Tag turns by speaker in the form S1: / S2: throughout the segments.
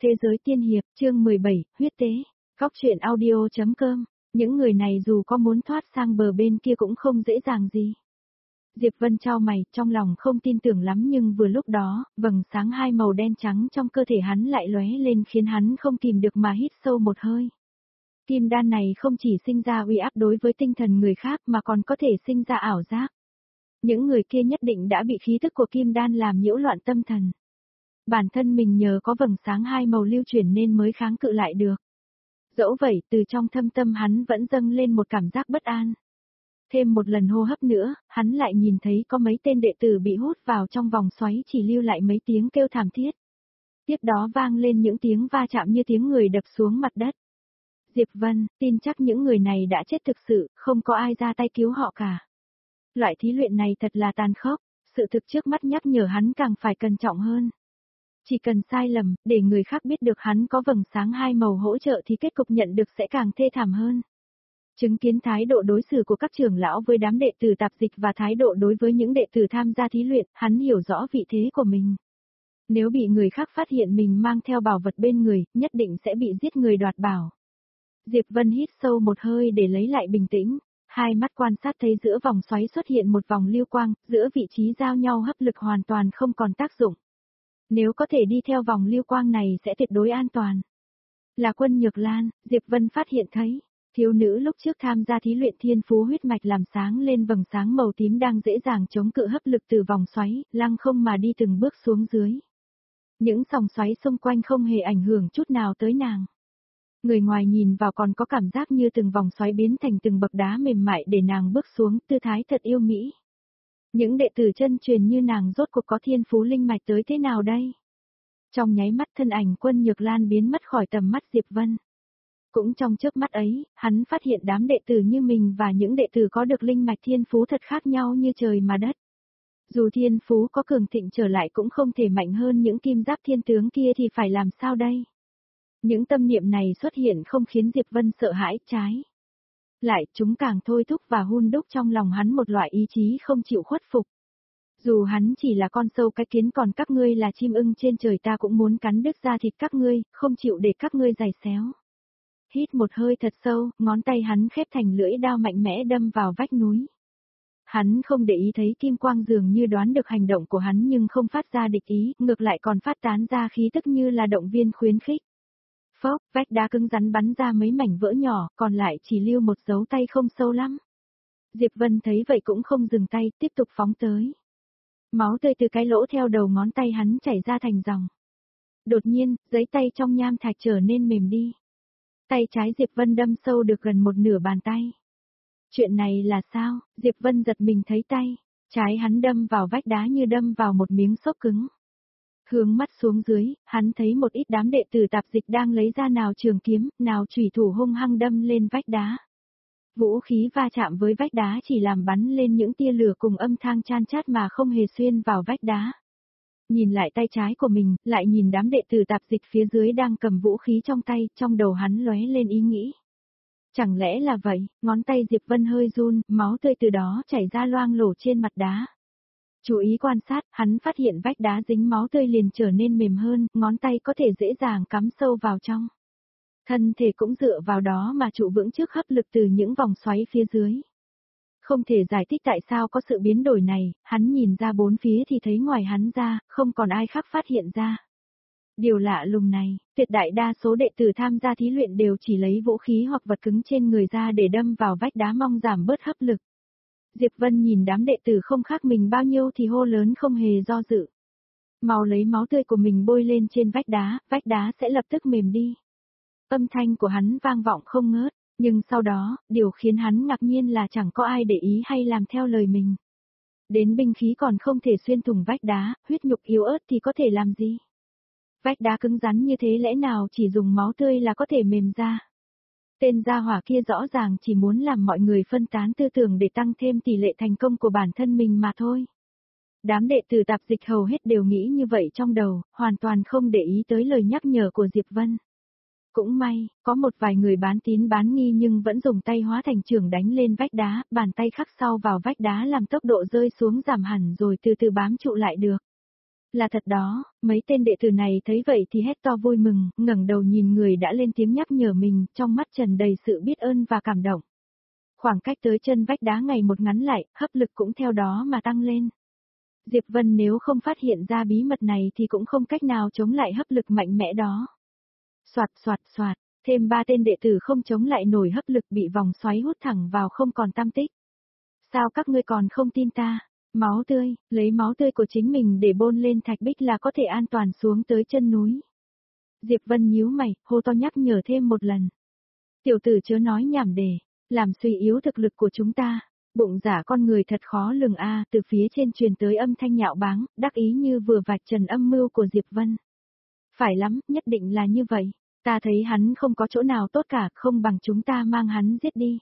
S1: Thế giới tiên hiệp, chương 17, huyết tế. Góc truyện audio.com. Những người này dù có muốn thoát sang bờ bên kia cũng không dễ dàng gì. Diệp Vân chau mày, trong lòng không tin tưởng lắm, nhưng vừa lúc đó, vầng sáng hai màu đen trắng trong cơ thể hắn lại lóe lên khiến hắn không kìm được mà hít sâu một hơi. Kim đan này không chỉ sinh ra uy áp đối với tinh thần người khác mà còn có thể sinh ra ảo giác. Những người kia nhất định đã bị khí tức của kim đan làm nhiễu loạn tâm thần. Bản thân mình nhờ có vầng sáng hai màu lưu chuyển nên mới kháng cự lại được. Dẫu vậy, từ trong thâm tâm hắn vẫn dâng lên một cảm giác bất an. Thêm một lần hô hấp nữa, hắn lại nhìn thấy có mấy tên đệ tử bị hút vào trong vòng xoáy, chỉ lưu lại mấy tiếng kêu thảm thiết. Tiếp đó vang lên những tiếng va chạm như tiếng người đập xuống mặt đất. Diệp Vân tin chắc những người này đã chết thực sự, không có ai ra tay cứu họ cả. Loại thí luyện này thật là tàn khốc, sự thực trước mắt nhắc nhở hắn càng phải cẩn trọng hơn. Chỉ cần sai lầm, để người khác biết được hắn có vầng sáng hai màu hỗ trợ thì kết cục nhận được sẽ càng thê thảm hơn. Chứng kiến thái độ đối xử của các trưởng lão với đám đệ tử tạp dịch và thái độ đối với những đệ tử tham gia thí luyện, hắn hiểu rõ vị thế của mình. Nếu bị người khác phát hiện mình mang theo bảo vật bên người, nhất định sẽ bị giết người đoạt bảo. Diệp Vân hít sâu một hơi để lấy lại bình tĩnh, hai mắt quan sát thấy giữa vòng xoáy xuất hiện một vòng lưu quang, giữa vị trí giao nhau hấp lực hoàn toàn không còn tác dụng. Nếu có thể đi theo vòng lưu quang này sẽ tuyệt đối an toàn. Là Quân Nhược Lan, Diệp Vân phát hiện thấy, thiếu nữ lúc trước tham gia thí luyện thiên phú huyết mạch làm sáng lên vầng sáng màu tím đang dễ dàng chống cự hấp lực từ vòng xoáy, lăng không mà đi từng bước xuống dưới. Những sòng xoáy xung quanh không hề ảnh hưởng chút nào tới nàng. Người ngoài nhìn vào còn có cảm giác như từng vòng xoáy biến thành từng bậc đá mềm mại để nàng bước xuống, tư thái thật yêu mỹ. Những đệ tử chân truyền như nàng rốt cuộc có thiên phú linh mạch tới thế nào đây? Trong nháy mắt thân ảnh Quân Nhược Lan biến mất khỏi tầm mắt Diệp Vân. Cũng trong chớp mắt ấy, hắn phát hiện đám đệ tử như mình và những đệ tử có được linh mạch thiên phú thật khác nhau như trời mà đất. Dù thiên phú có cường thịnh trở lại cũng không thể mạnh hơn những kim giáp thiên tướng kia thì phải làm sao đây? Những tâm niệm này xuất hiện không khiến Diệp Vân sợ hãi, trái lại chúng càng thôi thúc và hun đúc trong lòng hắn một loại ý chí không chịu khuất phục. Dù hắn chỉ là con sâu cái kiến còn các ngươi là chim ưng trên trời, ta cũng muốn cắn đứt da thịt các ngươi, không chịu để các ngươi giày xéo. Hít một hơi thật sâu, ngón tay hắn khép thành lưỡi đao mạnh mẽ đâm vào vách núi. Hắn không để ý thấy kim quang dường như đoán được hành động của hắn nhưng không phát ra địch ý, ngược lại còn phát tán ra khí tức như là động viên khuyến khích. Phốc, vách đá cứng rắn bắn ra mấy mảnh vỡ nhỏ, còn lại chỉ lưu một dấu tay không sâu lắm. Diệp Vân thấy vậy cũng không dừng tay, tiếp tục phóng tới. Máu tươi từ cái lỗ theo đầu ngón tay hắn chảy ra thành dòng. Đột nhiên, giấy tay trong nham thạch trở nên mềm đi. Tay trái Diệp Vân đâm sâu được gần một nửa bàn tay. Chuyện này là sao? Diệp Vân giật mình thấy tay trái hắn đâm vào vách đá như đâm vào một miếng xốp cứng. Hướng mắt xuống dưới, hắn thấy một ít đám đệ tử tạp dịch đang lấy ra nào trường kiếm, nào chủy thủ hung hăng đâm lên vách đá. Vũ khí va chạm với vách đá chỉ làm bắn lên những tia lửa cùng âm thanh chan chát mà không hề xuyên vào vách đá. Nhìn lại tay trái của mình, lại nhìn đám đệ tử tạp dịch phía dưới đang cầm vũ khí trong tay, trong đầu hắn lóe lên ý nghĩ. Chẳng lẽ là vậy, ngón tay Diệp Vân hơi run, máu tươi từ đó chảy ra loang lổ trên mặt đá. Chú ý quan sát, hắn phát hiện vách đá dính máu tươi liền trở nên mềm hơn, ngón tay có thể dễ dàng cắm sâu vào trong. Thân thể cũng dựa vào đó mà trụ vững trước hấp lực từ những vòng xoáy phía dưới. Không thể giải thích tại sao có sự biến đổi này, hắn nhìn ra bốn phía thì thấy ngoài hắn ra, không còn ai khác phát hiện ra. Điều lạ lùng này, tuyệt đại đa số đệ tử tham gia thí luyện đều chỉ lấy vũ khí hoặc vật cứng trên người ra để đâm vào vách đá mong giảm bớt hấp lực. Diệp Vân nhìn đám đệ tử không khác mình bao nhiêu thì hô lớn không hề do dự. Mau lấy máu tươi của mình bôi lên trên vách đá sẽ lập tức mềm đi. Âm thanh của hắn vang vọng không ngớt, nhưng sau đó, điều khiến hắn ngạc nhiên là chẳng có ai để ý hay làm theo lời mình. Đến binh khí còn không thể xuyên thủng vách đá, huyết nhục yếu ớt thì có thể làm gì? Vách đá cứng rắn như thế lẽ nào chỉ dùng máu tươi là có thể mềm ra? Tên gia hỏa kia rõ ràng chỉ muốn làm mọi người phân tán tư tưởng để tăng thêm tỷ lệ thành công của bản thân mình mà thôi. Đám đệ tử tạp dịch hầu hết đều nghĩ như vậy trong đầu, hoàn toàn không để ý tới lời nhắc nhở của Diệp Vân. Cũng may, có một vài người bán tín bán nghi nhưng vẫn dùng tay hóa thành chưởng đánh lên vách đá, bàn tay khắc sau vào vách đá làm tốc độ rơi xuống giảm hẳn rồi từ từ bám trụ lại được. Là thật đó, mấy tên đệ tử này thấy vậy thì hét to vui mừng, ngẩng đầu nhìn người đã lên tiếng nhắc nhở mình, trong mắt tràn đầy sự biết ơn và cảm động. Khoảng cách tới chân vách đá ngày một ngắn lại, hấp lực cũng theo đó mà tăng lên. Diệp Vân nếu không phát hiện ra bí mật này thì cũng không cách nào chống lại hấp lực mạnh mẽ đó. Soạt soạt soạt, thêm 3 tên đệ tử không chống lại nổi hấp lực bị vòng xoáy hút thẳng vào không còn tăm tích. Sao các ngươi còn không tin ta? Máu tươi, lấy máu tươi của chính mình để bôn lên thạch bích là có thể an toàn xuống tới chân núi. Diệp Vân nhíu mày, hô to nhắc nhở thêm một lần. Tiểu tử chớ nói nhảm để, làm suy yếu thực lực của chúng ta. Bụng giả con người thật khó lường a, từ phía trên truyền tới âm thanh nhạo báng, đắc ý như vừa vạch trần âm mưu của Diệp Vân. Phải lắm, nhất định là như vậy. Ta thấy hắn không có chỗ nào tốt cả, không bằng chúng ta mang hắn giết đi.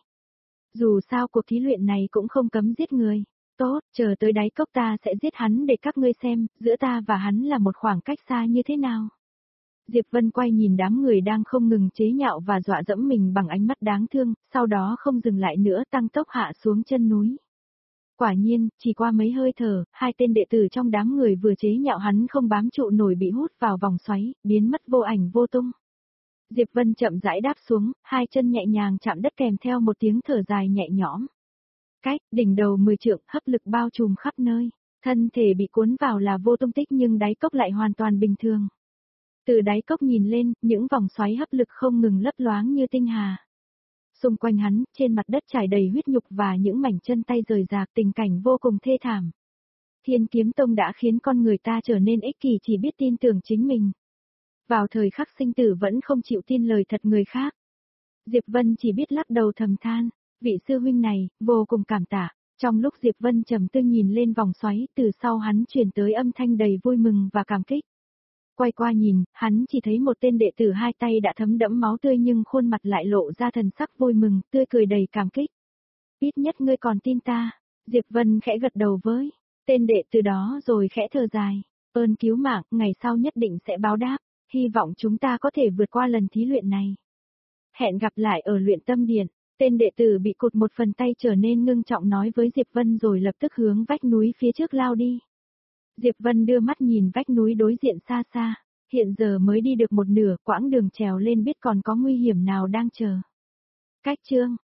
S1: Dù sao cuộc thí luyện này cũng không cấm giết người. Tốt, chờ tới đáy cốc ta sẽ giết hắn để các ngươi xem, giữa ta và hắn là một khoảng cách xa như thế nào. Diệp Vân quay nhìn đám người đang không ngừng chế nhạo và dọa dẫm mình bằng ánh mắt đáng thương, sau đó không dừng lại nữa tăng tốc hạ xuống chân núi. Quả nhiên, chỉ qua mấy hơi thở, 2 tên đệ tử trong đám người vừa chế nhạo hắn không bám trụ nổi bị hút vào vòng xoáy, biến mất vô ảnh vô tung. Diệp Vân chậm rãi đáp xuống, 2 chân nhẹ nhàng chạm đất kèm theo một tiếng thở dài nhẹ nhõm. Cách, đỉnh đầu 10 trượng, hấp lực bao trùm khắp nơi, thân thể bị cuốn vào là vô tung tích nhưng đáy cốc lại hoàn toàn bình thường. Từ đáy cốc nhìn lên, những vòng xoáy hấp lực không ngừng lấp loáng như tinh hà. Xung quanh hắn, trên mặt đất trải đầy huyết nhục và những mảnh chân tay rời rạc, tình cảnh vô cùng thê thảm. Thiên Kiếm Tông đã khiến con người ta trở nên ích kỷ, chỉ biết tin tưởng chính mình. Vào thời khắc sinh tử vẫn không chịu tin lời thật người khác. Diệp Vân chỉ biết lắc đầu thầm than, vị sư huynh này, vô cùng cảm tạ. Trong lúc Diệp Vân trầm tư nhìn lên vòng xoáy, từ sau hắn truyền tới âm thanh đầy vui mừng và cảm kích. Quay qua nhìn, hắn chỉ thấy một tên đệ tử 2 tay đã thấm đẫm máu tươi nhưng khuôn mặt lại lộ ra thần sắc vui mừng, tươi cười đầy cảm kích. Ít nhất ngươi còn tin ta. Diệp Vân khẽ gật đầu với tên đệ tử đó rồi khẽ thở dài. Ơn cứu mạng, ngày sau nhất định sẽ báo đáp. Hy vọng chúng ta có thể vượt qua lần thí luyện này. Hẹn gặp lại ở luyện tâm điện. Tên đệ tử bị cụt một phần tay trở nên ngưng trọng nói với Diệp Vân rồi lập tức hướng vách núi phía trước lao đi. Diệp Vân đưa mắt nhìn vách núi đối diện xa xa, hiện giờ mới đi được một nửa, quãng đường trèo lên biết còn có nguy hiểm nào đang chờ. Cách chương